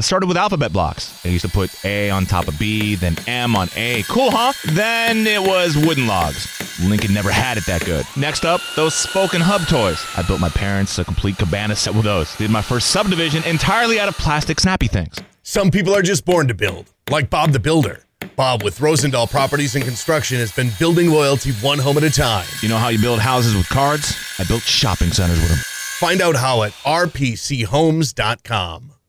I started with alphabet blocks. I used to put A on top of B, then M on A. Cool, huh? Then it was wooden logs. Lincoln never had it that good. Next up, those Spoken Hub toys. I built my parents a complete cabana set with those. Did my first subdivision entirely out of plastic snappy things. Some people are just born to build, like Bob the Builder. Bob with Rosendahl Properties and Construction has been building loyalty one home at a time. You know how you build houses with cards? I built shopping centers with them. Find out how at rpchomes.com.